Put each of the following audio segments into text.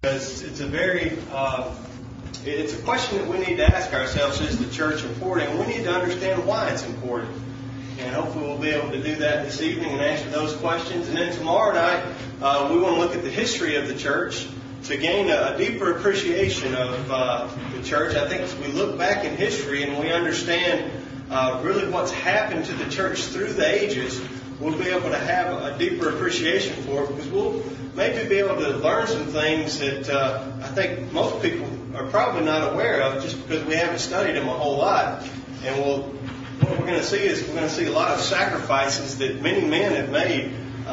Because it's a question that we need to ask ourselves: is the church important? And we need to understand why it's important. And hopefully we'll be able to do that this evening and answer those questions. And then tomorrow night, we want to look at the history of the church to gain a deeper appreciation of the church. I think as we look back in history and we understand really what's happened to the church through the ages, we'll be able to have a deeper appreciation for it, because we'll maybe be able to learn some things that I think most people are probably not aware of, just because we haven't studied them a whole lot. And what we're going to see is we're going to see a lot of sacrifices that many men have made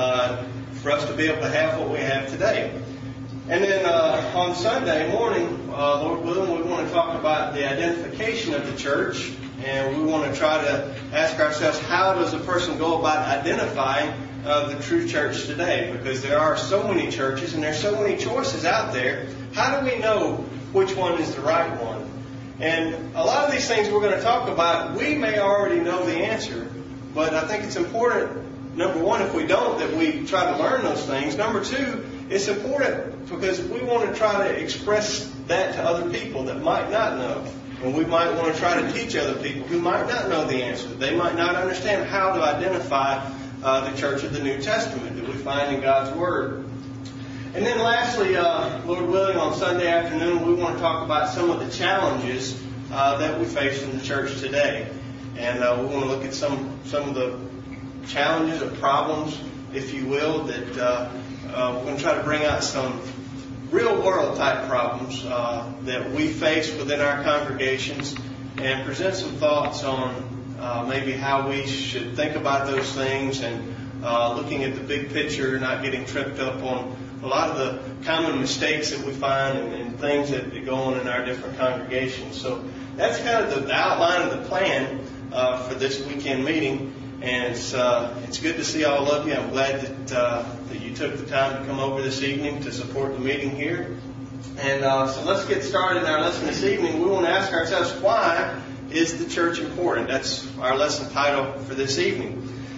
for us to be able to have what we have today. And then on Sunday morning, Lord willing, we want to talk about the identification of the church. And we want to try to ask ourselves, how does a person go about identifying the true church today? Because there are so many churches and there's so many choices out there. How do we know which one is the right one? And a lot of these things we're going to talk about, we may already know the answer. But I think it's important, number one, if we don't, that we try to learn those things. Number two, it's important because we want to try to express that to other people that might not know. And we might want to try to teach other people who might not know the answer. They might not understand how to identify the church of the New Testament that we find in God's Word. And then lastly, Lord willing, on Sunday afternoon, we want to talk about some of the challenges that we face in the church today. And we want to look at some of the challenges or problems, if you will, that we're going to try to bring out some real-world type problems that we face within our congregations, and present some thoughts on maybe how we should think about those things, and looking at the big picture, not getting tripped up on a lot of the common mistakes that we find and things that go on in our different congregations. So that's kind of the outline of the plan for this weekend meeting. And it's good to see all of you. I'm glad that you took the time to come over this evening to support the meeting here. And so let's get started in our lesson this evening. We want to ask ourselves, why is the church important? That's our lesson title for this evening.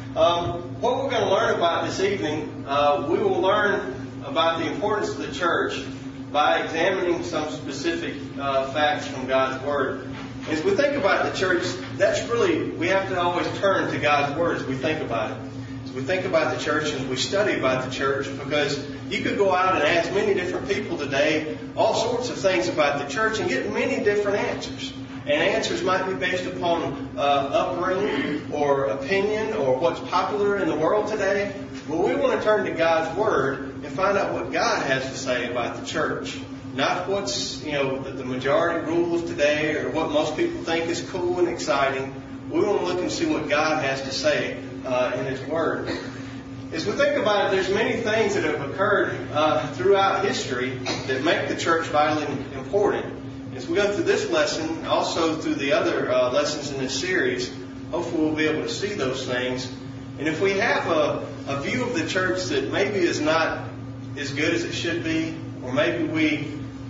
What we're going to learn about this evening, we will learn about the importance of the church by examining some specific facts from God's Word. As we think about the church, that's really, we have to always turn to God's Word as we think about it. As we think about the church and we study about the church, because you could go out and ask many different people today all sorts of things about the church and get many different answers. And answers might be based upon upbringing or opinion or what's popular in the world today. Well, we want to turn to God's Word and find out what God has to say about the church. Not what's, the majority rule of today or what most people think is cool and exciting. We want to look and see what God has to say in His Word. As we think about it, there's many things that have occurred throughout history that make the church vitally important. As we go through this lesson, also through the other lessons in this series, hopefully we'll be able to see those things. And if we have a view of the church that maybe is not as good as it should be, or maybe we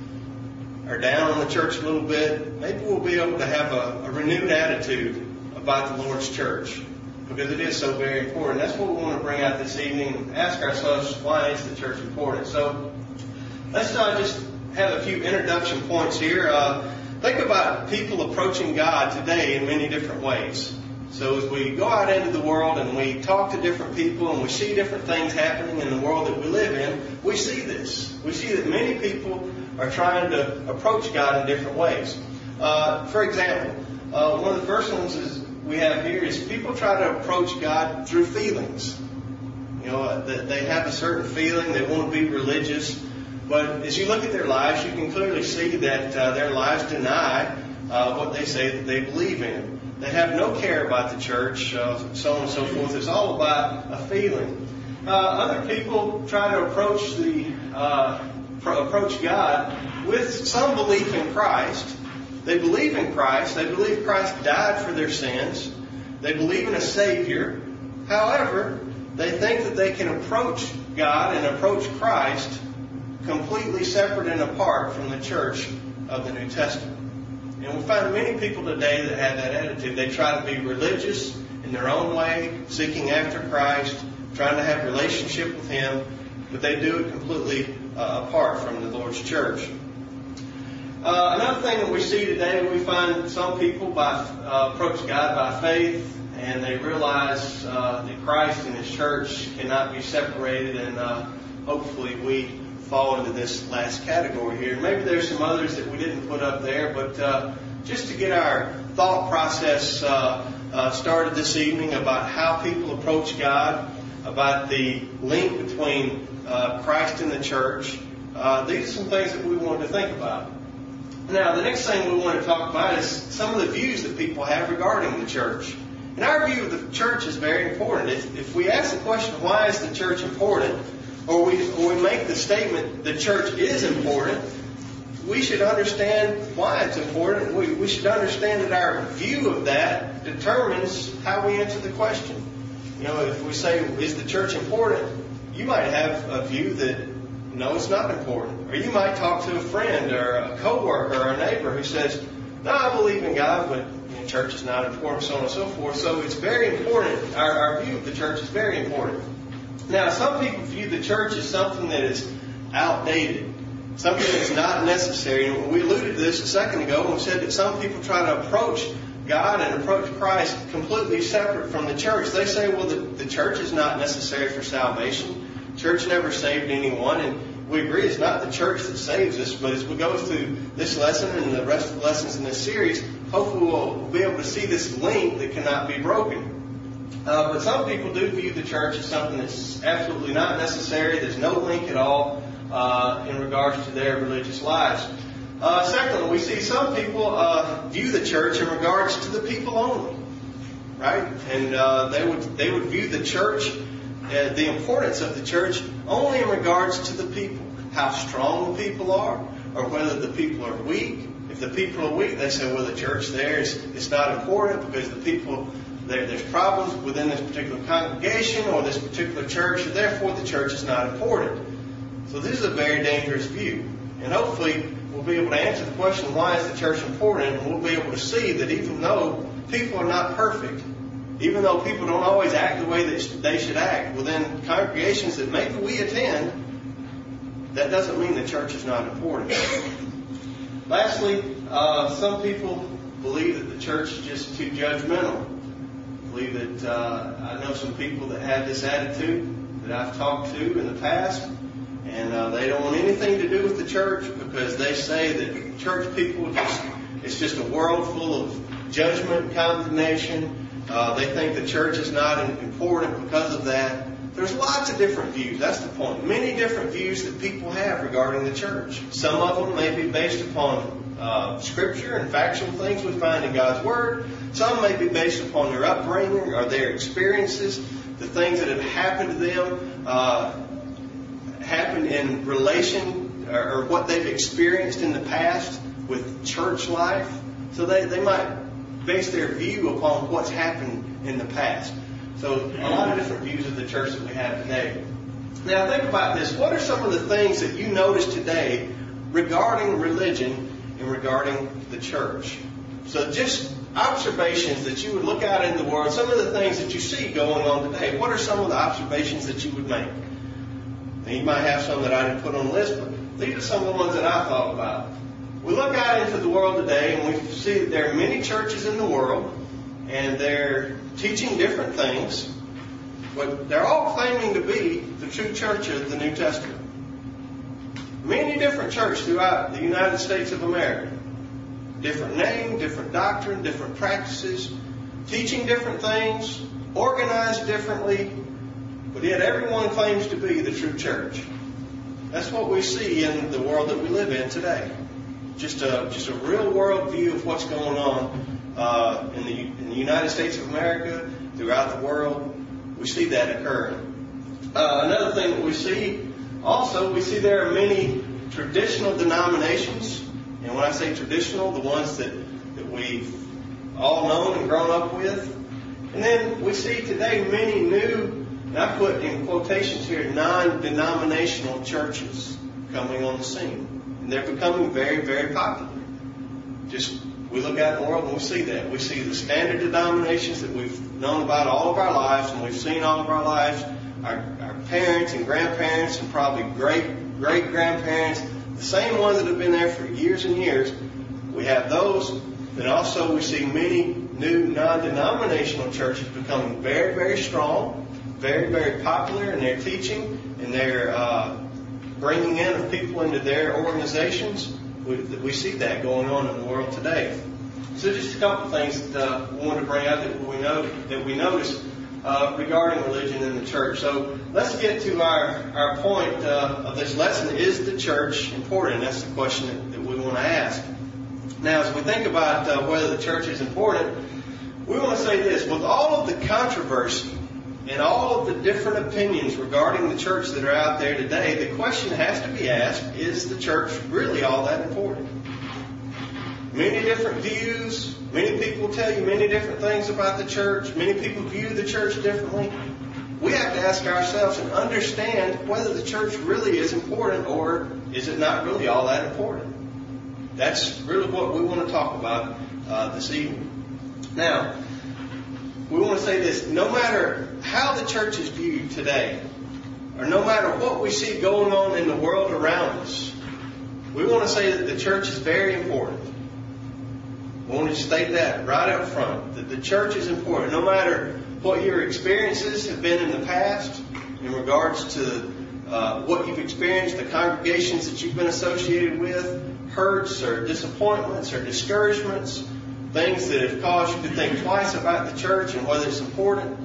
are down on the church a little bit, maybe we'll be able to have a renewed attitude about the Lord's church, because it is so very important. That's what we want to bring out this evening and ask ourselves, why is the church important? So let's just have a few introduction points here. Think about people approaching God today in many different ways. So as we go out into the world and we talk to different people and we see different things happening in the world that we live in, we see this. We see that many people are trying to approach God in different ways. For example, one of the first ones we have here is people try to approach God through feelings. They have a certain feeling, they want to be religious, but as you look at their lives, you can clearly see that their lives deny what they say that they believe in. They have no care about the church, so on and so forth. It's all about a feeling. Other people try to approach God with some belief in Christ. They believe in Christ. They believe Christ died for their sins. They believe in a Savior. However, they think that they can approach God and approach Christ completely separate and apart from the church of the New Testament. And we find many people today that have that attitude. They try to be religious in their own way, seeking after Christ, trying to have a relationship with Him, but they do it completely apart from the Lord's church. Another thing that we see today, we find some people approach God by faith, and they realize that Christ and His church cannot be separated, and hopefully we fall into this last category here. Maybe there's some others that we didn't put up there, but just to get our thought process started this evening about how people approach God, about the link between Christ and the church, these are some things that we wanted to think about. Now, the next thing we want to talk about is some of the views that people have regarding the church. And our view of the church is very important. If we ask the question, why is the church important, or we make the statement, the church is important, we should understand why it's important. We should understand that our view of that determines how we answer the question. You know, if we say, is the church important, you might have a view that, no, it's not important. Or you might talk to a friend or a coworker or a neighbor who says, no, I believe in God, but church is not important, so on and so forth. So it's very important. Our view of the church is very important. Now, some people view the church as something that is outdated, something that's not necessary. And we alluded to this a second ago when we said that some people try to approach God and approach Christ completely separate from the church. They say, well, the church is not necessary for salvation. Church never saved anyone, and we agree it's not the church that saves us, but as we go through this lesson and the rest of the lessons in this series, hopefully we'll be able to see this link that cannot be broken. But some people do view the church as something that's absolutely not necessary. There's no link at all in regards to their religious lives. Secondly, we see some people view the church in regards to the people only, right? And they would view the church, the importance of the church, only in regards to the people, how strong the people are, or whether the people are weak. If the people are weak, they say, well, the church there it's not important because the people there's problems within this particular congregation or this particular church, and therefore the church is not important. So this is a very dangerous view. And hopefully we'll be able to answer the question, why is the church important? And we'll be able to see that even though people are not perfect, even though people don't always act the way that they should act within congregations that maybe we attend, that doesn't mean the church is not important. Lastly, some people believe that the church is just too judgmental. Believe that I know some people that have this attitude that I've talked to in the past, and they don't want anything to do with the church because they say that church people it's just a world full of judgment, condemnation. They think the church is not important because of that. There's lots of different views. That's the point. Many different views that people have regarding the church. Some of them may be based upon Scripture and factual things we find in God's Word. Some may be based upon their upbringing or their experiences, the things that have happened to them, happened in relation or what they've experienced in the past with church life. So they might base their view upon what's happened in the past. So a lot of different views of the church that we have today. Now think about this. What are some of the things that you notice today regarding religion and regarding the church? So just observations that you would look out in the world, some of the things that you see going on today. What are some of the observations that you would make? Now, you might have some that I didn't put on the list, but these are some of the ones that I thought about. We look out into the world today and we see that there are many churches in the world and they're teaching different things, but they're all claiming to be the true church of the New Testament. Many different churches throughout the United States of America. Different name, different doctrine, different practices, teaching different things, organized differently, but yet everyone claims to be the true church. That's what we see in the world that we live in today. Just a real world view of what's going on in the United States of America, throughout the world. We see that occurring. Another thing that we see there are many traditional denominations. And when I say traditional, the ones that we've all known and grown up with. And then we see today many new, and I put in quotations here, non-denominational churches coming on the scene. And they're becoming very, very popular. We look out in the world and we see that. We see the standard denominations that we've known about all of our lives and we've seen all of our lives. Our parents and grandparents and probably great great-grandparents, the same ones that have been there for years and years. We have those. Then also we see many new non-denominational churches becoming very, very strong, very, very popular in their teaching and their bringing in of people into their organizations. We see that going on in the world today. So just a couple of things that we want to bring out that we notice regarding religion in the church. So let's get to our point of this lesson. Is the church important? That's the question that we want to ask. Now, as we think about whether the church is important, we want to say this. With all of the controversy and all of the different opinions regarding the church that are out there today, the question has to be asked, is the church really all that important? Many different views. Many people tell you many different things about the church. Many people view the church differently. We have to ask ourselves and understand whether the church really is important, or is it not really all that important. That's really what we want to talk about this evening. Now, we want to say this. No matter how the church is viewed today, or no matter what we see going on in the world around us, we want to say that the church is very important. We want to state that right up front, that the church is important. No matter what your experiences have been in the past in regards to what you've experienced, the congregations that you've been associated with, hurts or disappointments or discouragements, things that have caused you to think twice about the church and whether it's important,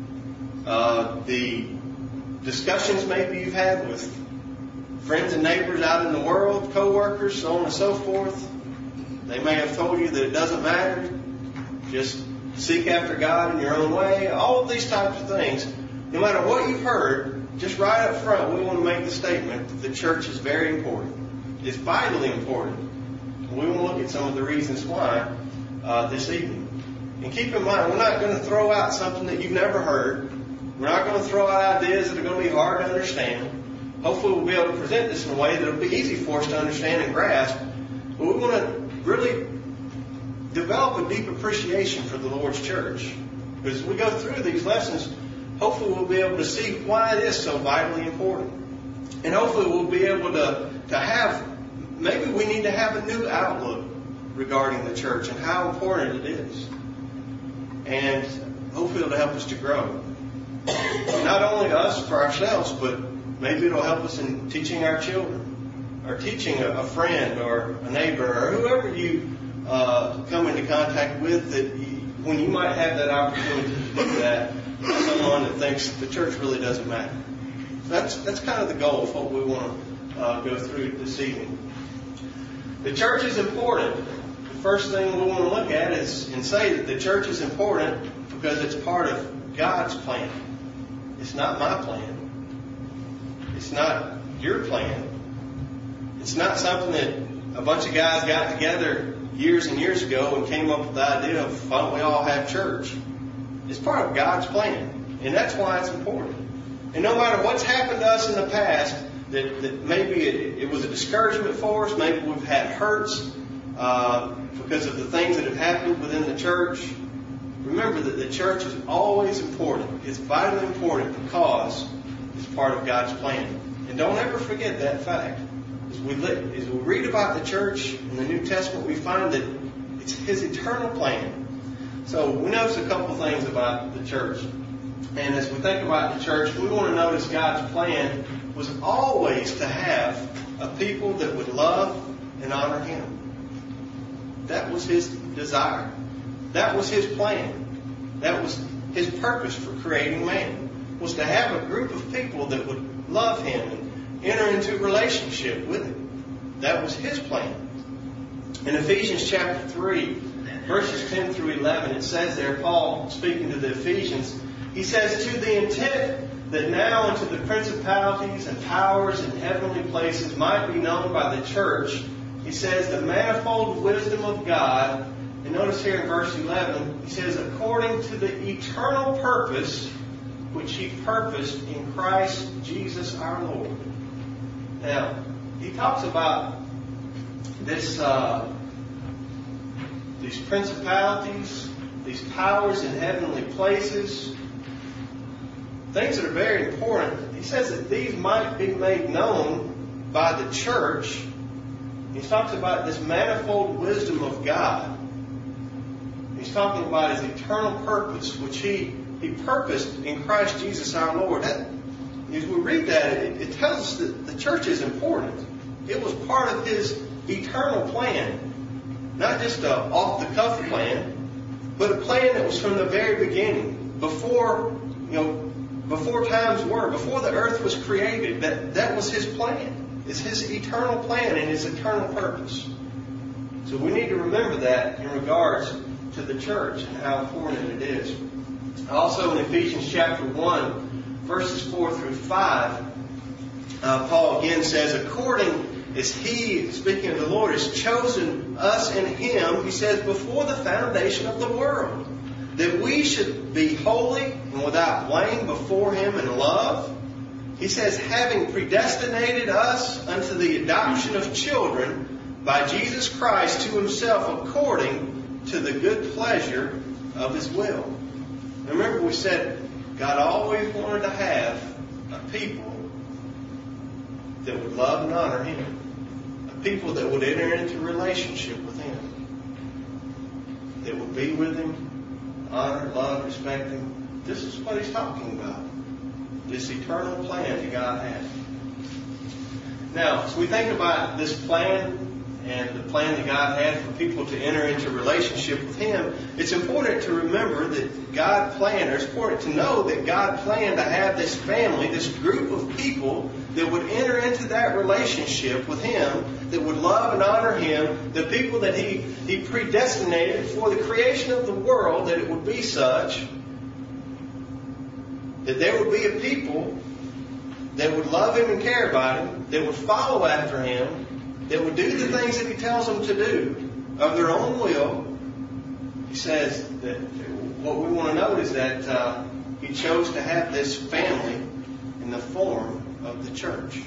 the discussions maybe you've had with friends and neighbors out in the world, co-workers, so on and so forth. They may have told you that it doesn't matter. Just seek after God in your own way. All of these types of things. No matter what you've heard, just right up front, we want to make the statement that the church is very important. It's vitally important. We want to look at some of the reasons why this evening. And keep in mind, we're not going to throw out something that you've never heard. We're not going to throw out ideas that are going to be hard to understand. Hopefully we'll be able to present this in a way that will be easy for us to understand and grasp. But we want to really develop a deep appreciation for the Lord's church. Because as we go through these lessons, hopefully we'll be able to see why it is so vitally important. And hopefully we'll be able to have, maybe we need to have a new outlook regarding the church and how important it is. And hopefully it'll help us to grow. Not only us for ourselves, but maybe it'll help us in teaching our children, or teaching a friend or a neighbor or whoever you come into contact with, that when you might have that opportunity to do that, someone that thinks the church really doesn't matter. That's kind of the goal of what we want to go through this evening. The church is important. The first thing we want to look at is and say that the church is important because it's part of God's plan. It's not my plan. It's not your plan. It's not something that a bunch of guys got together years and years ago and came up with the idea of, why don't we all have church? It's part of God's plan. And that's why it's important. And no matter what's happened to us in the past, that maybe it was a discouragement for us, maybe we've had hurts because of the things that have happened within the church, remember that the church is always important. It's vitally important because it's part of God's plan. And don't ever forget that fact. As we read about the church in the New Testament, we find that it's His eternal plan. So we notice a couple things about the church. And as we think about the church, we want to notice God's plan was always to have a people that would love and honor Him. That was His desire. That was His plan. That was His purpose for creating man, was to have a group of people that would love Him and enter into a relationship with Him. That was His plan. In Ephesians chapter 3, verses 10 through 11, it says there, Paul speaking to the Ephesians, he says, to the intent that now unto the principalities and powers in heavenly places might be known by the church, he says, the manifold wisdom of God. And notice here in verse 11, he says, according to the eternal purpose which He purposed in Christ Jesus our Lord. Now, he talks about this, these principalities, these powers in heavenly places, things that are very important. He says that these might be made known by the church. He talks about this manifold wisdom of God. He's talking about His eternal purpose, which He purposed in Christ Jesus our Lord. As we read that, it tells us that the church is important. It was part of His eternal plan. Not just an off-the-cuff plan, but a plan that was from the very beginning. Before times were, before the earth was created, that was His plan. It's His eternal plan and His eternal purpose. So we need to remember that in regards to the church and how important it is. Also in Ephesians chapter 1, verses 4 through 5, Paul again says, according as He, speaking of the Lord, has chosen us in Him, he says, before the foundation of the world, that we should be holy and without blame before Him in love. He says, having predestinated us unto the adoption of children by Jesus Christ to Himself according to the good pleasure of His will. Remember we said God always wanted to have a people that would love and honor Him. A people that would enter into relationship with Him. That would be with Him, honor, love, respect Him. This is what He's talking about. This eternal plan that God had. Now, as we think about this plan and the plan that God had for people to enter into relationship with Him, it's important to remember that God planned, or it's important to know that God planned to have this family, this group of people that would enter into that relationship with Him, that would love and honor Him, the people that He predestinated for the creation of the world, that it would be such that there would be a people that would love Him and care about Him, that would follow after Him, that would do the things that He tells them to do of their own will. He says that what we want to note is that He chose to have this family in the form of the church.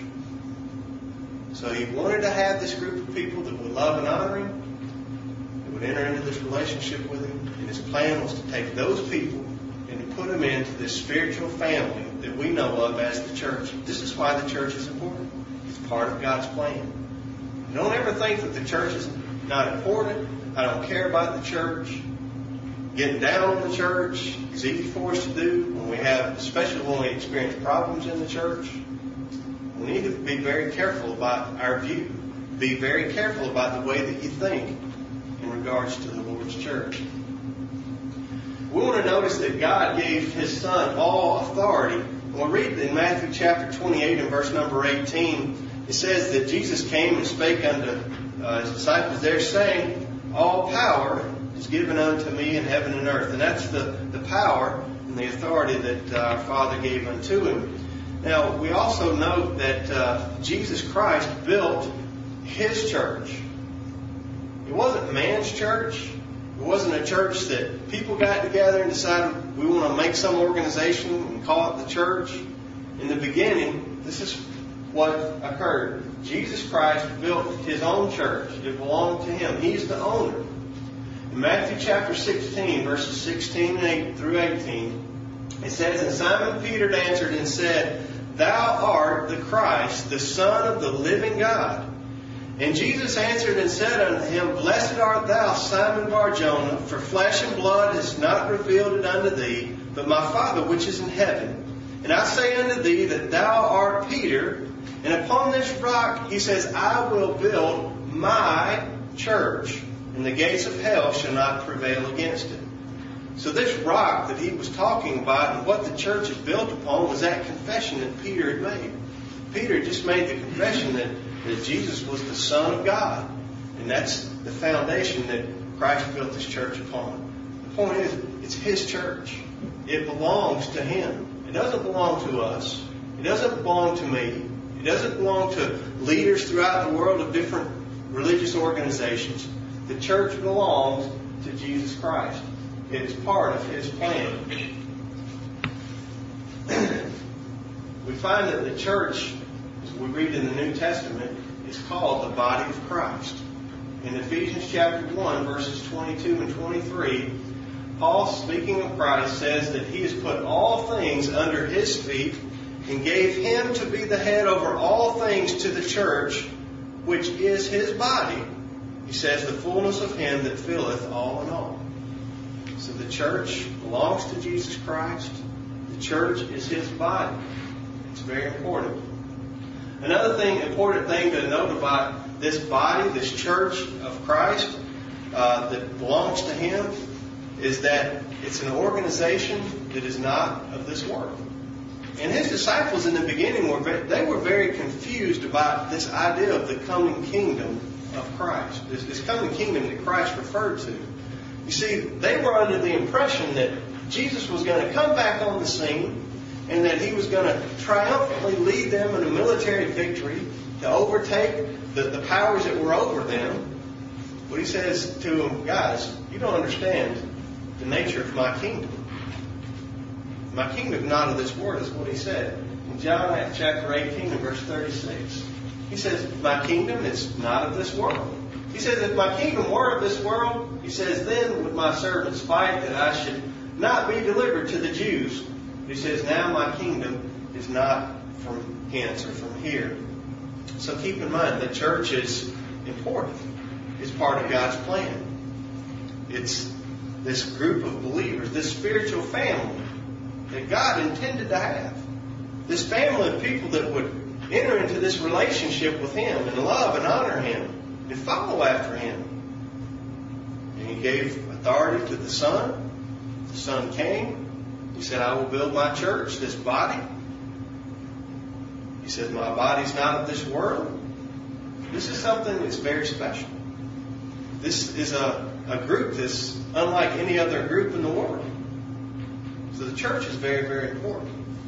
So He wanted to have this group of people that would love and honor Him, that would enter into this relationship with Him, and His plan was to take those people and to put them into this spiritual family that we know of as the church. This is why the church is important. It's part of God's plan. Don't ever think that the church is not important. I don't care about the church. Getting down on the church is easy for us to do when we have, especially when we experience problems in the church. We need to be very careful about our view. Be very careful about the way that you think in regards to the Lord's church. We want to notice that God gave His Son all authority. When we read in Matthew chapter 28 and verse number 18, it says that Jesus came and spake unto His disciples there, saying, all power is given unto me in heaven and earth. And that's the power and the authority that our Father gave unto Him. Now, we also note that Jesus Christ built His church. It wasn't man's church. It wasn't a church that people got together and decided we want to make some organization and call it the church. In the beginning, this is what occurred. Jesus Christ built His own church. It belonged to Him. He's the owner. In Matthew chapter 16, verses 16 through 18, it says, and Simon Peter answered and said, thou art the Christ, the Son of the living God. And Jesus answered and said unto him, blessed art thou, Simon Bar-Jonah, for flesh and blood has not revealed it unto thee, but my Father which is in heaven. And I say unto thee that thou art Peter, and upon this rock, He says, I will build my church, and the gates of hell shall not prevail against it. So this rock that He was talking about and what the church is built upon was that confession that Peter had made. Peter just made the confession that Jesus was the Son of God. And that's the foundation that Christ built His church upon. The point is, it's His church. It belongs to Him. It doesn't belong to us. It doesn't belong to me. It doesn't belong to leaders throughout the world of different religious organizations. The church belongs to Jesus Christ. It is part of His plan. We find that the church, as we read in the New Testament, is called the body of Christ. In Ephesians chapter 1, verses 22 and 23, Paul, speaking of Christ, says that He has put all things under His feet, and and gave him to be the head over all things to the church, which is his body. He says, the fullness of him that filleth all in all. So the church belongs to Jesus Christ. The church is his body. It's very important. Another important thing to note about this body, this church of Christ that belongs to him, is that it's an organization that is not of this world. And his disciples in the beginning were very confused about this idea of the coming kingdom of Christ, this coming kingdom that Christ referred to. You see, they were under the impression that Jesus was going to come back on the scene and that he was going to triumphantly lead them in a military victory to overtake the powers that were over them. But he says to them, guys, you don't understand the nature of my kingdom. My kingdom is not of this world, is what he said. In John chapter 18 and verse 36. He says, my kingdom is not of this world. He says, if my kingdom were of this world, he says, then would my servants fight that I should not be delivered to the Jews. He says, now my kingdom is not from hence or from here. So keep in mind, the church is important. It's part of God's plan. It's this group of believers, this spiritual family that God intended to have. This family of people that would enter into this relationship with him and love and honor him and follow after him. And he gave authority to the Son. The Son came. He said, I will build my church, this body. He said, my body's not of this world. This is something that's very special. This is a group that's unlike any other group in the world. So the church is very, very important.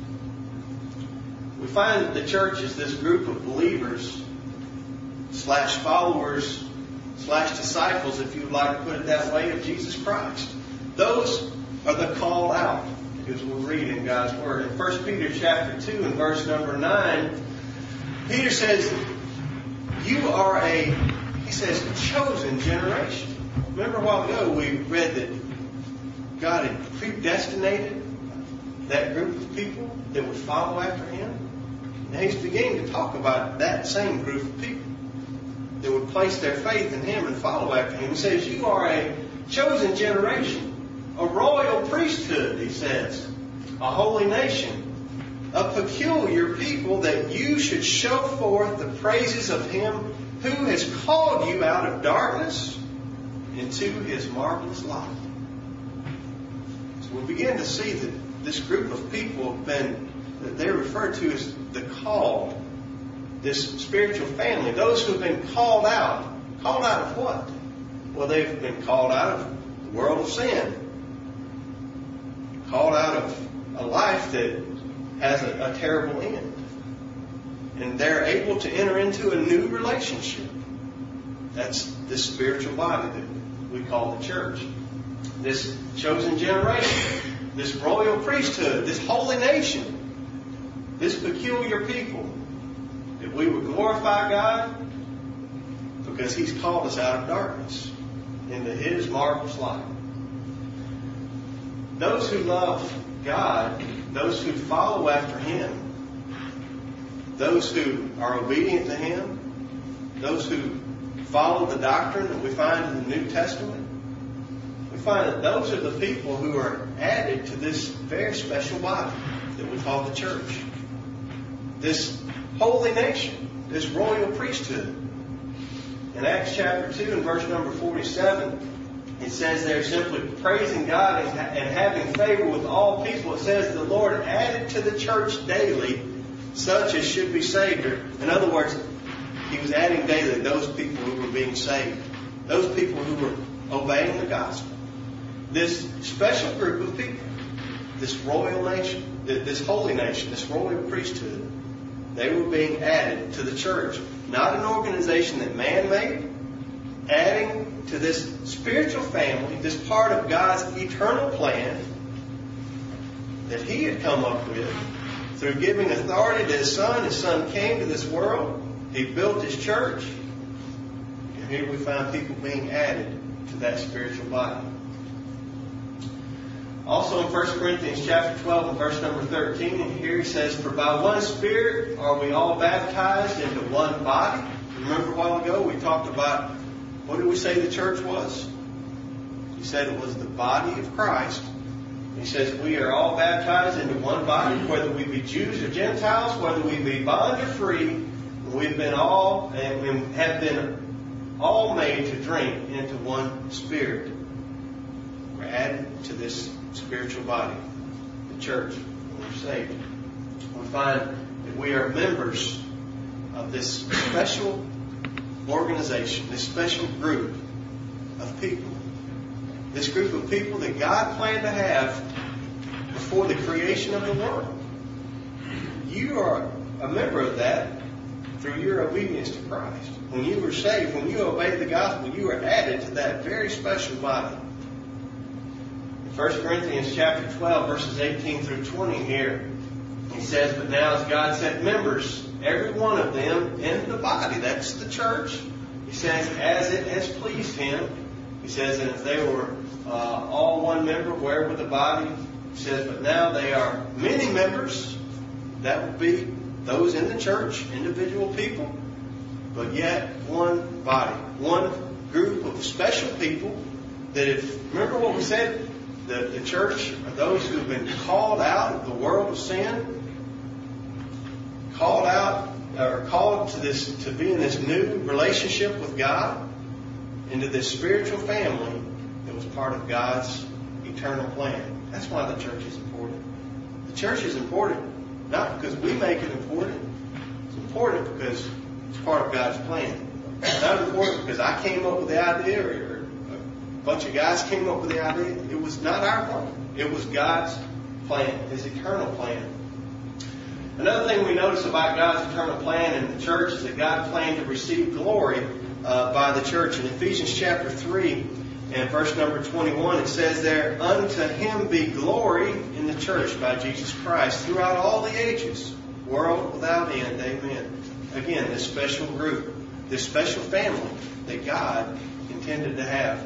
We find that the church is this group of believers / followers / disciples, if you would like to put it that way, of Jesus Christ. Those are the called out, as we'll read in God's Word. In 1 Peter chapter 2 and verse number 9, Peter says, you are he says, chosen generation. Remember a while ago we read that God had predestinated that group of people that would follow after him. Now he's beginning to talk about that same group of people that would place their faith in him and follow after him. He says, you are a chosen generation, a royal priesthood, he says, a holy nation, a peculiar people, that you should show forth the praises of him who has called you out of darkness into his marvelous light. So we begin to see that this group of people that they're referred to as the called, this spiritual family, those who have been called out. Called out of what? Well, they've been called out of the world of sin. Called out of a life that has a terrible end. And they're able to enter into a new relationship. That's this spiritual body that we call the church. This chosen generation, this royal priesthood, this holy nation, this peculiar people, that we would glorify God because he's called us out of darkness into his marvelous light. Those who love God, those who follow after him, those who are obedient to him, those who follow the doctrine that we find in the New Testament, we find that those are the people who are added to this very special body that we call the church. This holy nation, this royal priesthood. In Acts chapter 2 and verse number 47, it says they're simply praising God and having favor with all people. It says the Lord added to the church daily such as should be saved. In other words, he was adding daily those people who were being saved. Those people who were obeying the gospel. This special group of people, this royal nation, this holy nation, this royal priesthood, they were being added to the church. Not an organization that man made, adding to this spiritual family, this part of God's eternal plan that he had come up with through giving authority to his Son. His Son came to this world. He built his church. And here we find people being added to that spiritual body. Also in 1 Corinthians chapter 12 and verse number 13, and here he says, "For by one Spirit are we all baptized into one body." Remember a while ago we talked about, what did we say the church was? He said it was the body of Christ. He says we are all baptized into one body, whether we be Jews or Gentiles, whether we be bond or free. We've been all and have been all made to drink into one Spirit. We're added to this spiritual body, the church, when we're saved. We find that we are members of this special organization, this special group of people. This group of people that God planned to have before the creation of the world. You are a member of that through your obedience to Christ. When you were saved, when you obeyed the gospel, you were added to that very special body. In 1 Corinthians chapter 12, verses 18 through 20 here, he says, "But now as God set members, every one of them in the body," that's the church, he says, "as it has pleased him." He says, and if they were all one member, where would the body? He says, but now they are many members. That would be those in the church, individual people, but yet one body, one group of special people that if, remember what we said, the church are those who have been called out of the world of sin, called out, or called to be in this new relationship with God, into this spiritual family that was part of God's eternal plan. That's why the church is important. The church is important not because we make it important. It's important because it's part of God's plan. It's not important because I came up with the idea or a bunch of guys came up with the idea. It was not our plan. It was God's plan, His eternal plan. Another thing we notice about God's eternal plan in the church is that God planned to receive glory by the church. In Ephesians chapter 3 and verse number 21, it says there, "Unto Him be glory in the church by Jesus Christ throughout all the ages, world without end. Amen." Again, this special group, this special family that God intended to have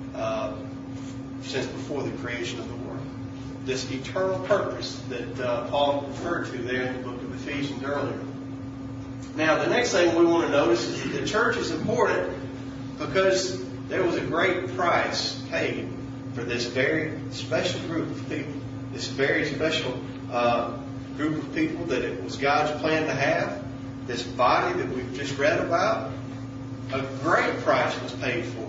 since before the creation of the world. This eternal purpose that Paul referred to there in the book of Ephesians earlier. Now, the next thing we want to notice is that the church is important because there was a great price paid for this very special group of people. This very special group of people that it was God's plan to have. This body that we've just read about. A great price was paid for it.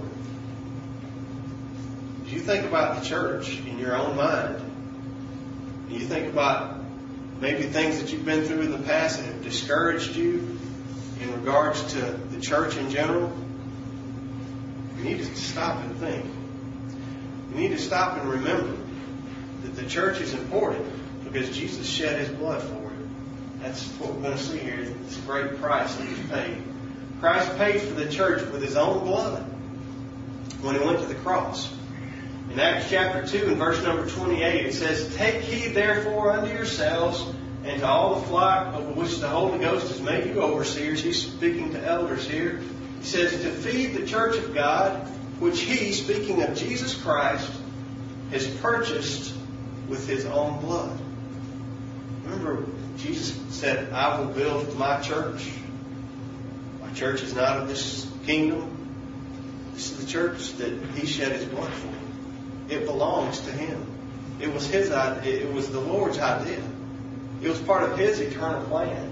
As you think about the church in your own mind, and you think about maybe things that you've been through in the past that have discouraged you in regards to the church in general, you need to stop and think. You need to stop and remember that the church is important because Jesus shed His blood for it. That's what we're going to see here. It's a great price that He paid. Christ paid for the church with His own blood when He went to the cross. In Acts chapter 2 and verse number 28, it says, "Take heed therefore unto yourselves and to all the flock over which the Holy Ghost has made you overseers." He's speaking to elders here. He says, "To feed the church of God, which He," speaking of Jesus Christ, "has purchased with His own blood." Remember, Jesus said, "I will build my church." My church is not of this kingdom. This is the church that He shed His blood for. It belongs to Him. It was His idea. It was the Lord's idea. It was part of His eternal plan.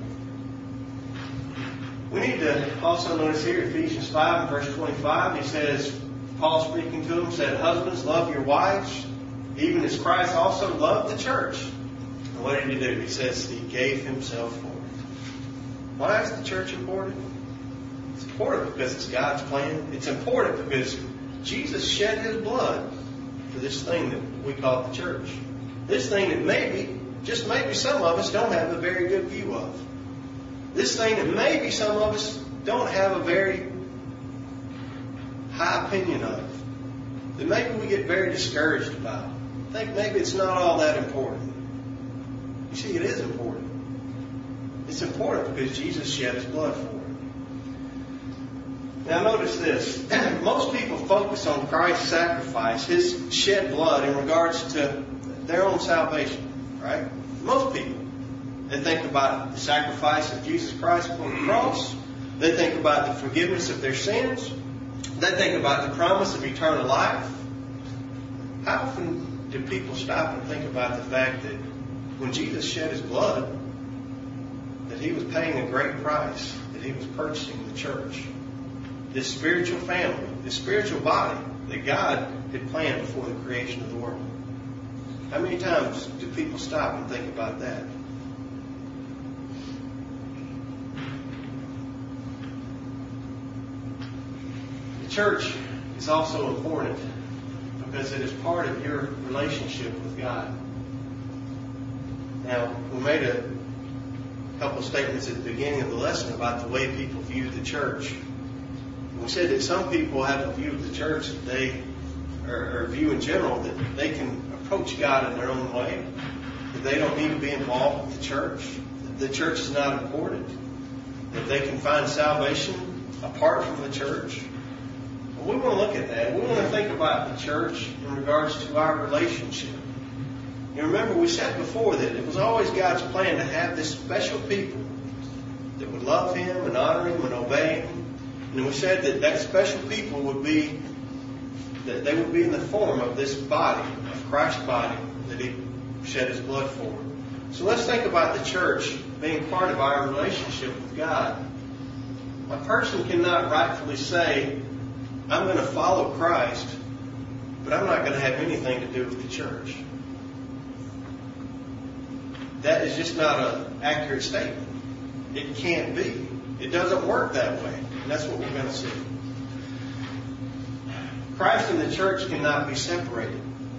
We need to also notice here, Ephesians 5 and verse 25, he says, Paul speaking to them said, "Husbands, love your wives, even as Christ also loved the church." And what did He do? He says He gave Himself for it. Why is the church important? It's important because it's God's plan. It's important because Jesus shed His blood for this thing that we call the church. This thing that maybe, just maybe some of us don't have a very good view of. This thing that maybe some of us don't have a very high opinion of. That maybe we get very discouraged about. I think maybe it's not all that important. You see, it is important. It's important because Jesus shed His blood for it. Now notice this. Most people focus on Christ's sacrifice, His shed blood, in regards to their own salvation, right? Most people. They think about the sacrifice of Jesus Christ upon the cross. They think about the forgiveness of their sins. They think about the promise of eternal life. How often do people stop and think about the fact that when Jesus shed His blood, that He was paying a great price, that He was purchasing the church, this spiritual family, this spiritual body that God had planned before the creation of the world? How many times do people stop and think about that? The church is also important because it is part of your relationship with God. Now, we made a couple of statements at the beginning of the lesson about the way people view the church. We said that some people have a view of the church that they, or view in general, that they can approach God in their own way, that they don't need to be involved with the church, that the church is not important, that they can find salvation apart from the church. Well, we want to look at that. We want to think about the church in regards to our relationship. You remember we said before that it was always God's plan to have this special people that would love Him and honor Him and obey Him. And we said that that special people would be, that they would be in the form of this body, of Christ's body, that He shed His blood for. So let's think about the church being part of our relationship with God. A person cannot rightfully say, I'm going to follow Christ, but I'm not going to have anything to do with the church. That is just not an accurate statement. It can't be. It doesn't work that way. And that's what we're going to see. Christ and the church cannot be separated.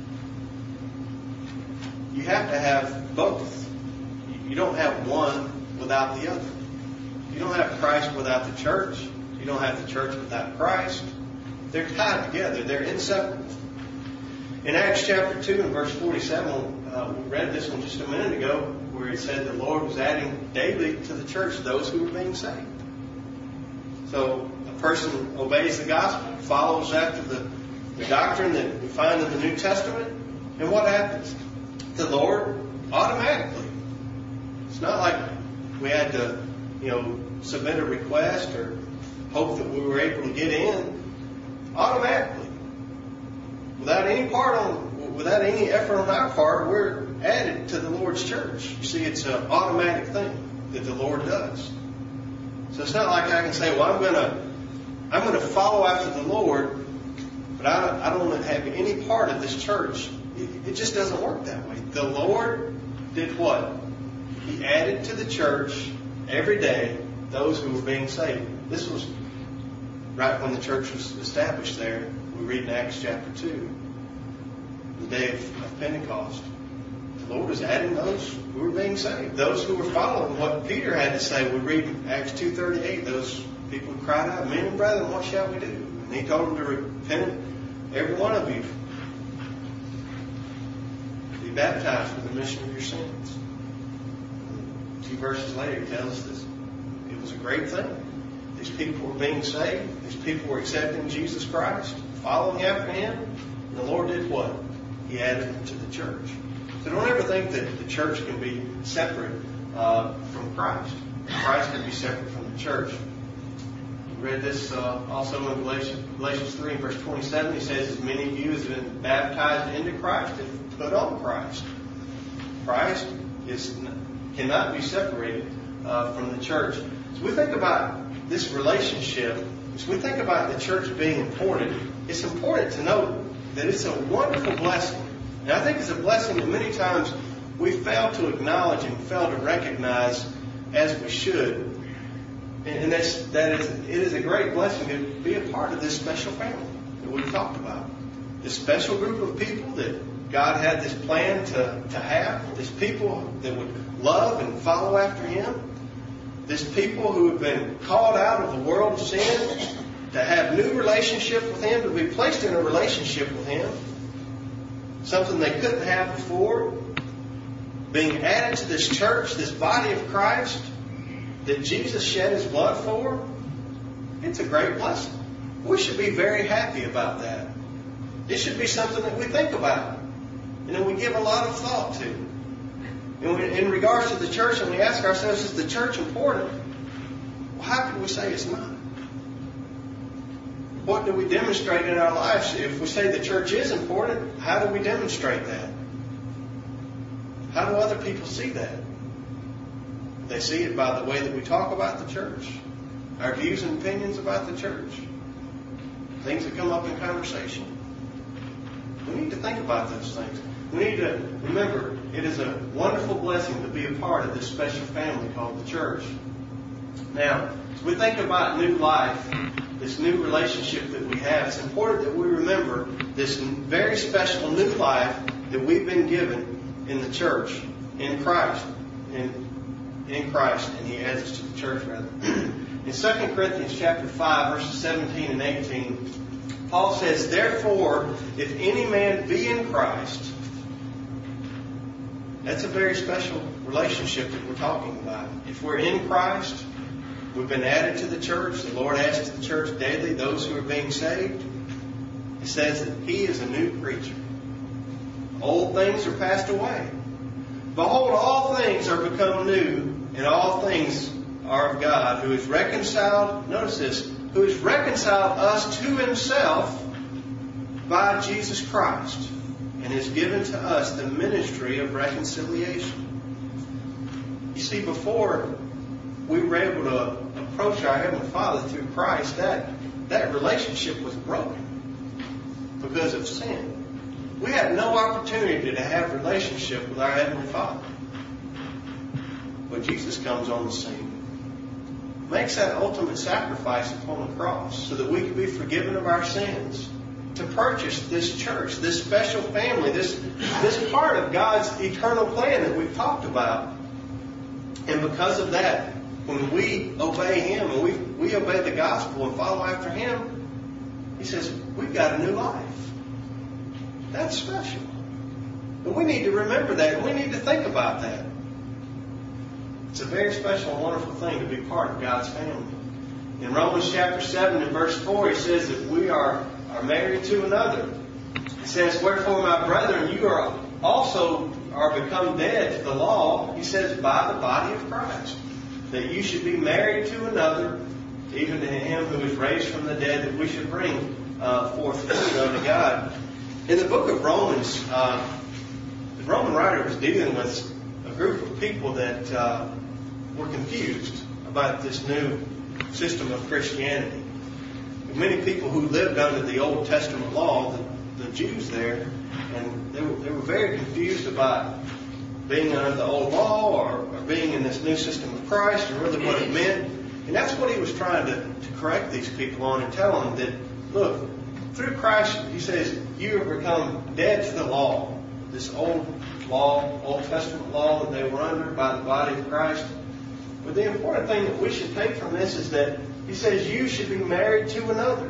You have to have both. You don't have one without the other. You don't have Christ without the church. You don't have the church without Christ. They're tied together. They're inseparable. In Acts chapter 2 and verse 47, we read this one just a minute ago, where it said the Lord was adding daily to the church those who were being saved. So a person obeys the gospel, follows after the doctrine that we find in the New Testament, and what happens? The Lord automatically. It's not like we had to, submit a request or hope that we were able to get in. Automatically, without any effort on our part, we're added to the Lord's church. You see, it's an automatic thing that the Lord does. So it's not like I can say, well, I'm going to follow after the Lord, but I don't want to have any part of this church. It just doesn't work that way. The Lord did what? He added to the church every day those who were being saved. This was right when the church was established there. We read in Acts chapter 2, the day of Pentecost. The Lord was adding those who were being saved, those who were following what Peter had to say. We read in Acts 2:38, those people cried out, men and brethren, what shall we do? And He told them to repent, every one of you. Be baptized for the remission of your sins. A few verses later, He tells us this. It was a great thing. These people were being saved. These people were accepting Jesus Christ, following after Him. And the Lord did what? He added them to the church. So don't ever think that the church can be separate from Christ. Christ can be separate from the church. We read this also in Galatians 3 verse 27. He says, as many of you as have been baptized into Christ have put on Christ. Christ cannot be separated from the church. So we think about this relationship, as we think about the church being important, it's important to note that it's a wonderful blessing. And I think it's a blessing that many times we fail to acknowledge and fail to recognize as we should. And it is a great blessing to be a part of this special family that we've talked about. This special group of people that God had this plan to have. This people that would love and follow after Him. This people who have been called out of the world of sin to have new relationship with Him, to be placed in a relationship with Him. Something they couldn't have before. Being added to this church, this body of Christ that Jesus shed His blood for. It's a great blessing. We should be very happy about that. It should be something that we think about. and that we give a lot of thought to. And in regards to the church, and we ask ourselves, is the church important? Well, how can we say it's not? What do we demonstrate in our lives? If we say the church is important, how do we demonstrate that? How do other people see that? They see it by the way that we talk about the church, our views and opinions about the church, things that come up in conversation. We need to think about those things. We need to remember it is a wonderful blessing to be a part of this special family called the church. Now, as we think about new life, this new relationship that we have, it's important that we remember this very special new life that we've been given in the church, in Christ, in Christ, and He adds us to the church rather. In 2 Corinthians chapter 5, verses 17 and 18, Paul says, "Therefore, if any man be in Christ," that's a very special relationship that we're talking about. If we're in Christ, we've been added to the church. The Lord adds to the church daily those who are being saved. It says that He is a new creature. Old things are passed away. Behold, all things are become new, and all things are of God, who is reconciled, notice this, who has reconciled us to Himself by Jesus Christ, and has given to us the ministry of reconciliation. You see, before we were able to approach our Heavenly Father through Christ, that relationship was broken because of sin. We had no opportunity to have a relationship with our Heavenly Father. But Jesus comes on the scene, makes that ultimate sacrifice upon the cross so that we could be forgiven of our sins, to purchase this church, this special family, this part of God's eternal plan that we've talked about. And because of that, when we obey Him and we obey the gospel and follow after Him, He says, we've got a new life. That's special. And we need to remember that. We need to think about that. It's a very special and wonderful thing to be part of God's family. In Romans chapter 7 and verse 4, He says that we are married to another. It says, "Wherefore, my brethren, you are also become dead to the law," He says, "by the body of Christ, that you should be married to another, even to Him who is raised from the dead, that we should bring forth fruit unto God." In the book of Romans, the Roman writer was dealing with a group of people that were confused about this new system of Christianity. Many people who lived under the Old Testament law, the Jews there, and they were very confused about being under the old law or being in this new system of Christ and really what it meant. And that's what he was trying to correct these people on and tell them that, look, through Christ, He says, you have become dead to the law, this old law, Old Testament law that they were under by the body of Christ. But the important thing that we should take from this is that He says you should be married to another.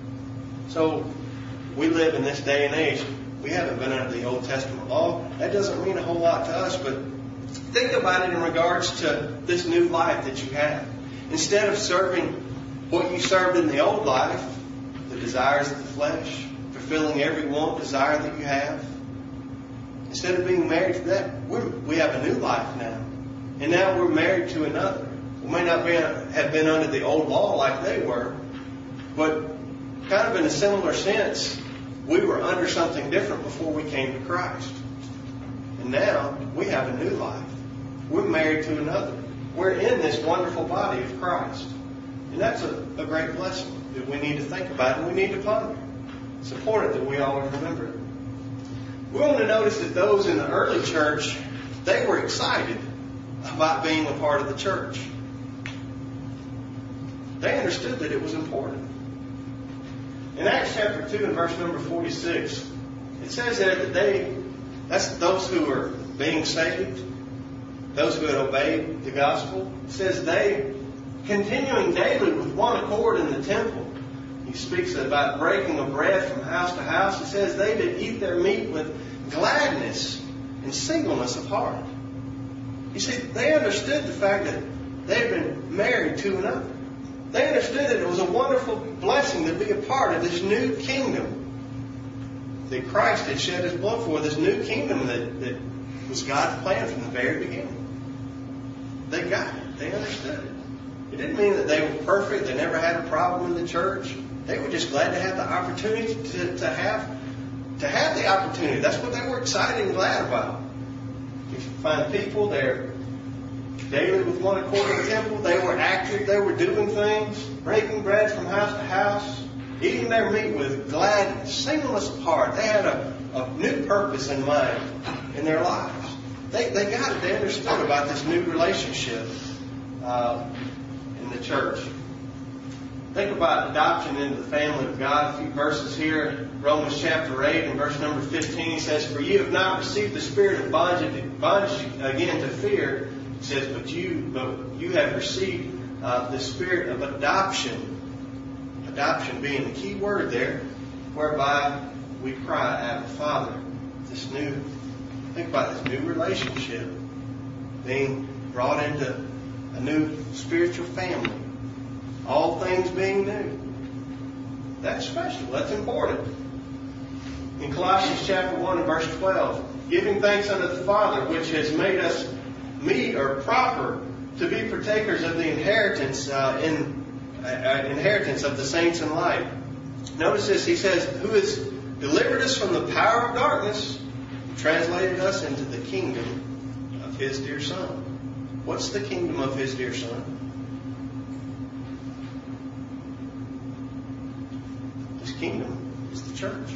So we live in this day and age. We haven't been under the Old Testament law. That doesn't mean a whole lot to us, but think about it in regards to this new life that you have. Instead of serving what you served in the old life, the desires of the flesh, fulfilling every want, desire that you have, instead of being married to that, we have a new life now. And now we're married to another. We may not have been under the old law like they were, but kind of in a similar sense, we were under something different before we came to Christ. And now we have a new life. We're married to another. We're in this wonderful body of Christ. And that's a great blessing that we need to think about and we need to ponder. It's important that we always remember it. We want to notice that those in the early church, they were excited about being a part of the church. They understood that it was important. In Acts chapter 2 and verse number 46, it says there that that's those who are being saved, those who had obeyed the gospel. It says they, continuing daily with one accord in the temple. He speaks about breaking of bread from house to house. It says they did eat their meat with gladness and singleness of heart. You see, they understood the fact that they had been married to another. They understood that it was a wonderful blessing to be a part of this new kingdom. that Christ had shed His blood for, this new kingdom that was God's plan from the very beginning. They got it. They understood it. It didn't mean that they were perfect. They never had a problem in the church. They were just glad to have the opportunity to have the opportunity. That's what they were excited and glad about. You find people, they're daily with one accord in the temple. They were active. They were doing things, breaking bread from house to house, eating their meat with glad, singleness of heart. They had a new purpose in mind in their lives. They got it. They understood about this new relationship in the church. Think about adoption into the family of God. A few verses here. Romans chapter 8 and verse number 15 he says, "For you have not received the spirit of bondage again to fear." He says, but you have received the spirit of adoption. Adoption being the key word there, whereby we cry, "Abba, Father." Think about this new relationship being brought into a new spiritual family. All things being new. That's special. That's important. In Colossians chapter 1 and verse 12, "Giving thanks unto the Father, which has made us meet or proper to be partakers of the inheritance of the saints in light." Notice this. He says, "Who has delivered us from the power of darkness, translated us into the kingdom of His dear Son." What's the kingdom of His dear Son? His kingdom is the church.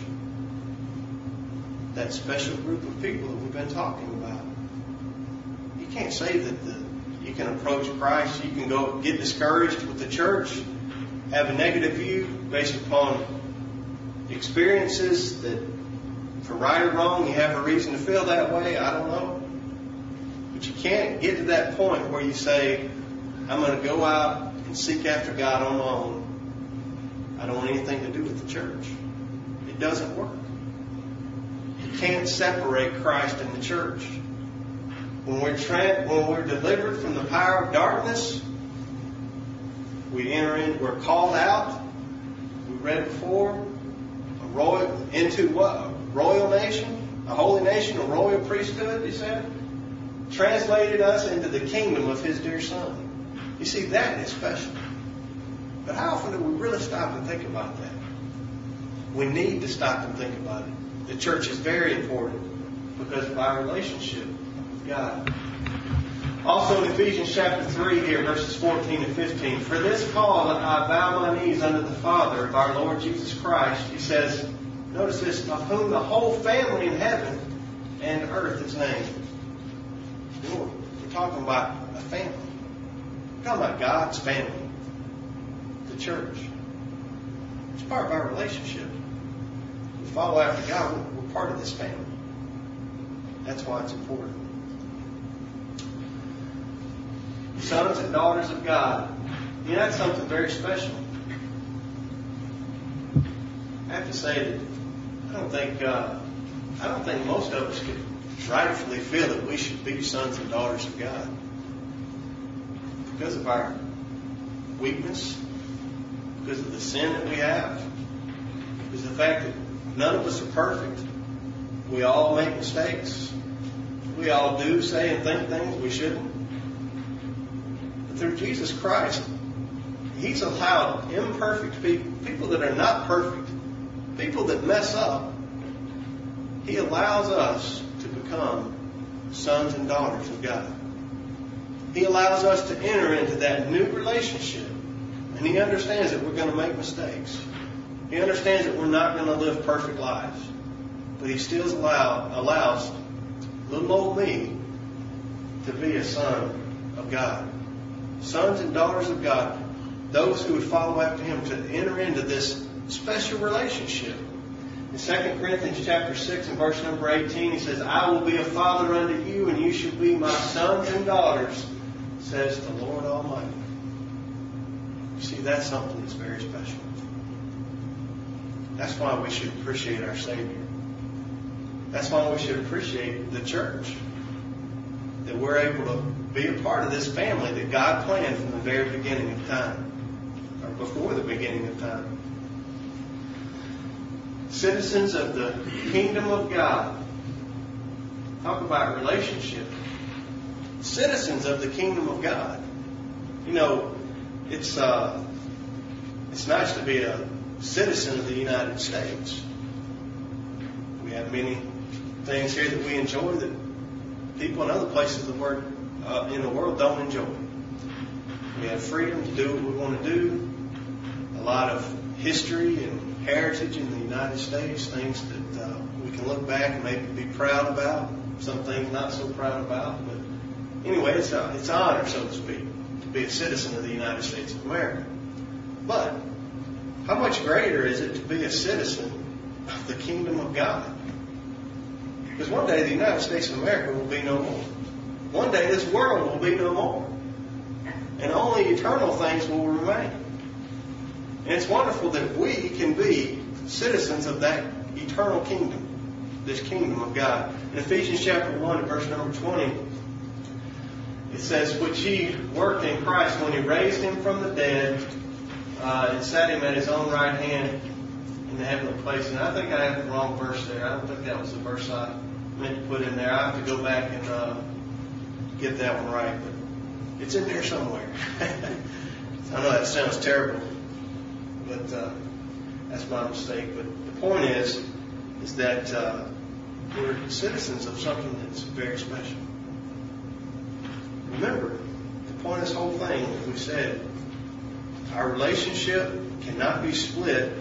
That special group of people that we've been talking about. You can't say that you can approach Christ, you can go get discouraged with the church, have a negative view based upon experiences that, for right or wrong, you have a reason to feel that way. I don't know. But you can't get to that point where you say, "I'm going to go out and seek after God on my own. I don't want anything to do with the church." It doesn't work. You can't separate Christ and the church. When we're delivered from the power of darkness, we're called out. We read before, into what? A royal nation, a holy nation, a royal priesthood, he said. Translated us into the kingdom of His dear Son. You see, that is special. But how often do we really stop and think about that? We need to stop and think about it. The church is very important because of our relationship with God. Also in Ephesians chapter 3 here, verses 14 and 15, "For this cause I bow my knees unto the Father of our Lord Jesus Christ." He says, notice this, "of whom the whole family in heaven and earth is named." Lord, we're talking about a family. We're talking about God's family. The church. It's part of our relationship. We follow after God. We're part of this family. That's why it's important. Sons and daughters of God. You know, that's something very special. I have to say that I don't think most of us could rightfully feel that we should be sons and daughters of God because of our weakness, because of the sin that we have, because of the fact that none of us are perfect. We all make mistakes. We all do say and think things we shouldn't. But through Jesus Christ, He's allowed imperfect people that are not perfect, people that mess up, He allows us to become sons and daughters of God. He allows us to enter into that new relationship. And He understands that we're going to make mistakes. He understands that we're not going to live perfect lives. But He still allows little old me to be a son of God. Sons and daughters of God. Those who would follow after Him to enter into this special relationship. In 2 Corinthians chapter 6 and verse number 18, he says, "I will be a father unto you, and you shall be my sons and daughters, says the Lord Almighty." You see, that's something that's very special. That's why we should appreciate our Savior. That's why we should appreciate the church. That we're able to be a part of this family that God planned from the very beginning of time. Or before the beginning of time. Citizens of the kingdom of God. Talk about relationship. Citizens of the kingdom of God. You know, it's nice to be a citizen of the United States. We have many things here that we enjoy that people in other places in the world don't enjoy. We have freedom to do what we want to do. A lot of history and heritage in the United States, things that we can look back and maybe be proud about. Some things not so proud about. But anyway, it's an honor, so to speak, to be a citizen of the United States of America. But how much greater is it to be a citizen of the kingdom of God? Because one day the United States of America will be no more. One day this world will be no more. And only eternal things will remain. And it's wonderful that we can be citizens of that eternal kingdom, this kingdom of God. In Ephesians chapter 1, verse number 20, it says, which He worked in Christ when He raised Him from the dead and sat Him at His own right hand in the heavenly place. And I think I have the wrong verse there. I don't think that was the verse I meant to put in there. I have to go back and get that one right. But it's in there somewhere. I know that sounds terrible, but that's my mistake. But the point is that we're citizens of something that's very special. Remember, the point of this whole thing, as we said, our relationship cannot be split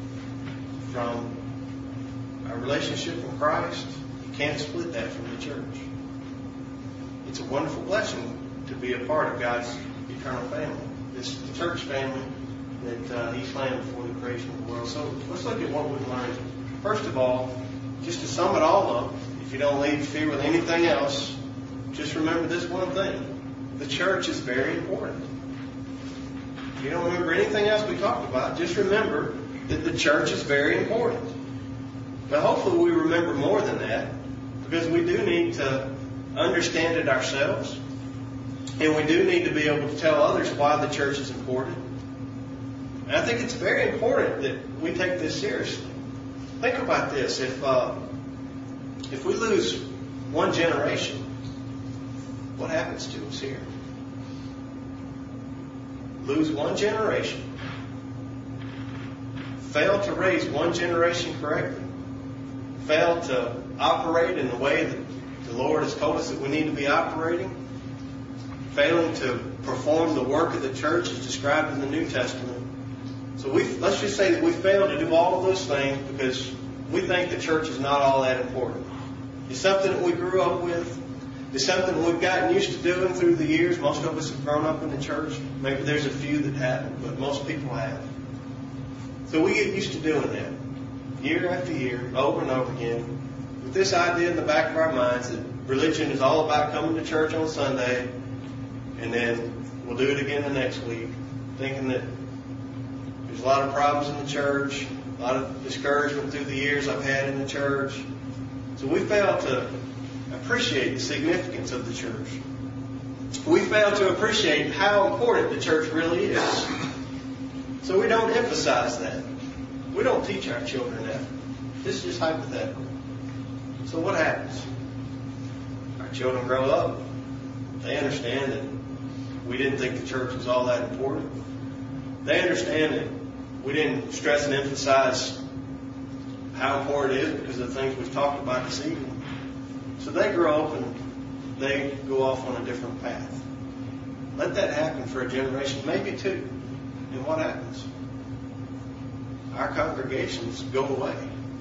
from our relationship with Christ. You can't split that from the church. It's a wonderful blessing to be a part of God's eternal family, this church family that He planned before the creation of the world. So let's look at what we've learned. First of all, just to sum it all up, if you don't leave here with anything else, just remember this one thing. The church is very important. If you don't remember anything else we talked about, just remember that the church is very important. But hopefully we remember more than that, because we do need to understand it ourselves. And we do need to be able to tell others why the church is important. And I think it's very important that we take this seriously. Think about this. If we lose one generation, what happens to us here? Lose one generation. Fail to raise one generation correctly. Fail to operate in the way that the Lord has told us that we need to be operating. Failing to perform the work of the church as described in the New Testament. So let's just say that we fail to do all of those things because we think the church is not all that important. It's something that we grew up with. It's something that we've gotten used to doing through the years. Most of us have grown up in the church. Maybe there's a few that haven't, but most people have. So we get used to doing that year after year, over and over again, with this idea in the back of our minds that religion is all about coming to church on Sunday, and then we'll do it again the next week, thinking that there's a lot of problems in the church, a lot of discouragement through the years I've had in the church. So we fail to appreciate the significance of the church. We fail to appreciate how important the church really is. So we don't emphasize that. We don't teach our children that. This is just hypothetical. So what happens? Our children grow up. They understand that we didn't think the church was all that important. They understand that we didn't stress and emphasize how important it is because of the things we've talked about this evening. So they grow up and they go off on a different path. Let that happen for a generation, maybe two. And what happens? Our congregations go away.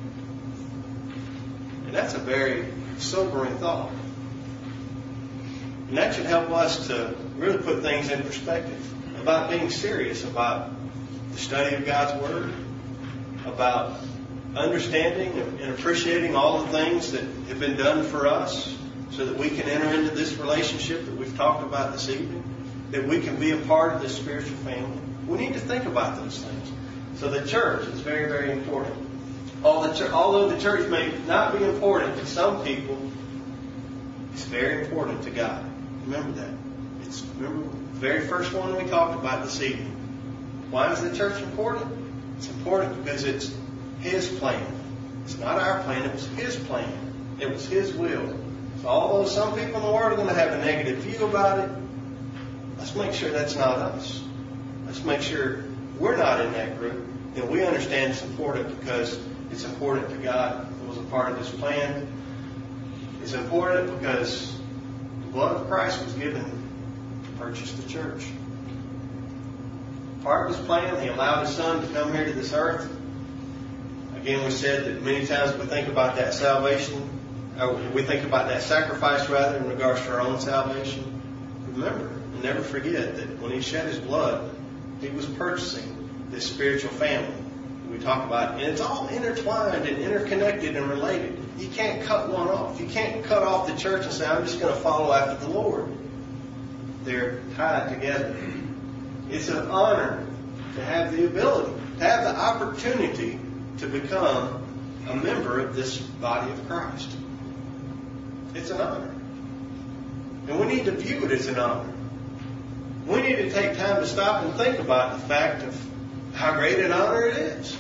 And that's a very sobering thought. And that should help us to really put things in perspective about being serious about the study of God's Word, about understanding and appreciating all the things that have been done for us so that we can enter into this relationship that we've talked about this evening, that we can be a part of this spiritual family. We need to think about those things. So the church is very, very important. Although the church may not be important to some people, it's very important to God. Remember that. Remember the very first one we talked about this evening. Why is the church important? It's important because it's His plan. It's not our plan, it was His plan. It was His will. So although some people in the world are going to have a negative view about it, let's make sure that's not us. Let's make sure we're not in that group, and we understand it's important because it's important to God. It was a part of His plan. It's important because the blood of Christ was given to purchase the church. Part of His plan, He allowed His Son to come here to this earth. Again, we said that many times we think about that salvation, or we think about that sacrifice rather in regards to our own salvation. Remember and never forget that when He shed His blood, He was purchasing this spiritual family we talk about. And it's all intertwined and interconnected and related. You can't cut one off. You can't cut off the church and say, I'm just going to follow after the Lord. They're tied together. It's an honor to have the ability, to have the opportunity to become a member of this body of Christ. It's an honor. And we need to view it as an honor. We need to take time to stop and think about the fact of how great an honor it is.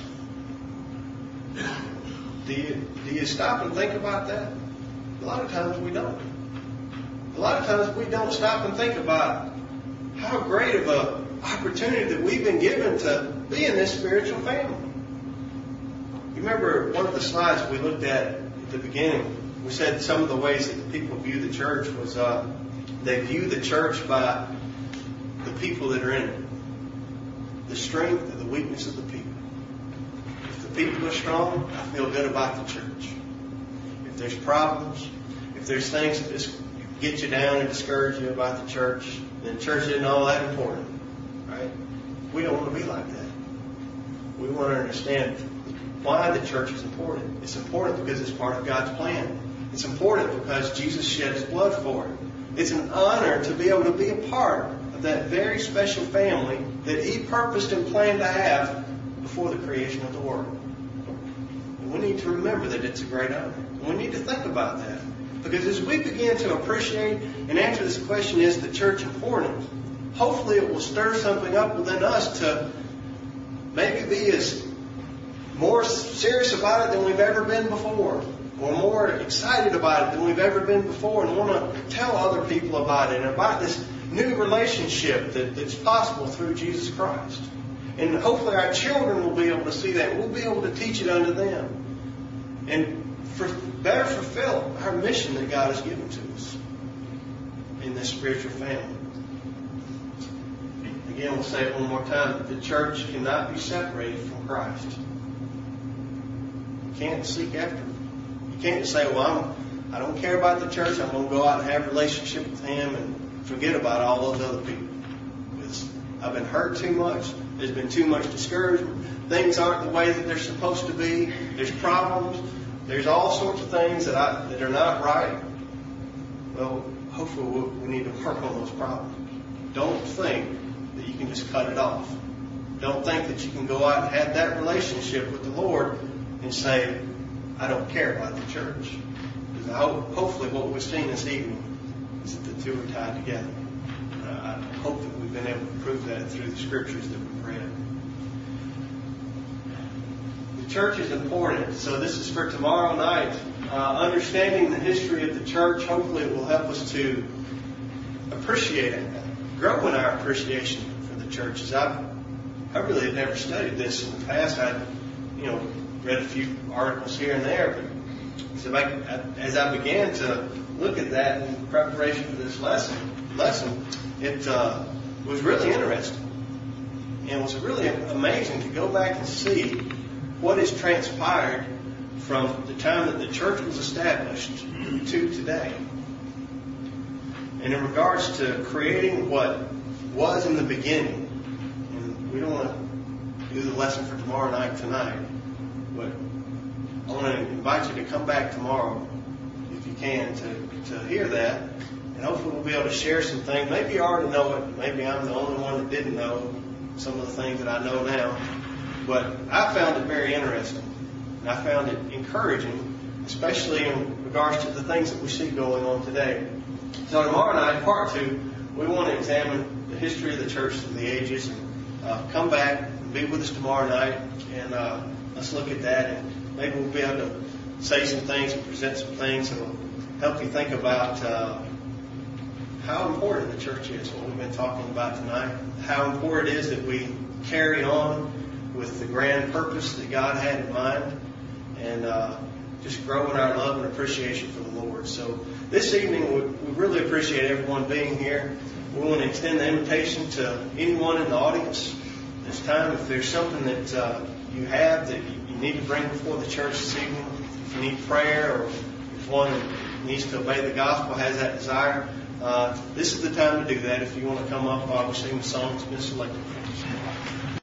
Do you stop and think about that? A lot of times we don't. A lot of times we don't stop and think about how great of an opportunity that we've been given to be in this spiritual family. You remember one of the slides we looked at the beginning, we said some of the ways that people view the church was they view the church by the people that are in it. The strength and the weakness of the people. If the people are strong, I feel good about the church. If there's problems, if there's things that just get you down and discourage you about the church, then church isn't all that important. Right? We don't want to be like that. We want to understand why the church is important. It's important because it's part of God's plan. It's important because Jesus shed His blood for it. It's an honor to be able to be a part of that very special family that He purposed and planned to have before the creation of the world. And we need to remember that it's a great honor. And we need to think about that. Because as we begin to appreciate and answer this question, is the church important? Hopefully it will stir something up within us to maybe be as more serious about it than we've ever been before. Or more excited about it than we've ever been before, and want to tell other people about it and about this new relationship that's possible through Jesus Christ. And hopefully our children will be able to see that. We'll be able to teach it unto them. And better fulfill our mission that God has given to us in this spiritual family. Again, we'll say it one more time. The church cannot be separated from Christ. You can't seek after Him. You can't say, well, I don't care about the church. I'm going to go out and have a relationship with Him and forget about all those other people. Because I've been hurt too much. There's been too much discouragement. Things aren't the way that they're supposed to be. There's problems. There's all sorts of things that are not right. Well, hopefully we need to work on those problems. Don't think that you can just cut it off. Don't think that you can go out and have that relationship with the Lord and say, I don't care about the church. Because hopefully what we've seen this evening is that the two are tied together. I hope that we've been able to prove that through the scriptures that we've read. The church is important. So this is for tomorrow night. Understanding the history of the church, hopefully it will help us to appreciate it, grow in our appreciation for the churches. I really had never studied this in the past. I read a few articles here and there, but as I began to look at that in preparation for this lesson, it was really interesting. And it was really amazing to go back and see what has transpired from the time that the church was established to today. And in regards to creating what was in the beginning, and we don't want to do the lesson for tomorrow night tonight, but I want to invite you to come back tomorrow, if you can, to hear that. And hopefully we'll be able to share some things. Maybe you already know it. Maybe I'm the only one that didn't know some of the things that I know now. But I found it very interesting. And I found it encouraging, especially in regards to the things that we see going on today. So tomorrow night, part 2, we want to examine the history of the church through the ages. And come back and be with us tomorrow night. And let's look at that, and maybe we'll be able to say some things and present some things that will help you think about how important the church is, what we've been talking about tonight, how important it is that we carry on with the grand purpose that God had in mind, and just grow in our love and appreciation for the Lord. So this evening, we really appreciate everyone being here. We want to extend the invitation to anyone in the audience this time. If there's something that you have that you need to bring before the church this evening, if you need prayer, or if one needs to obey the gospel, has that desire, this is the time to do that. If you want to come up, we'll sing the song that's been selected.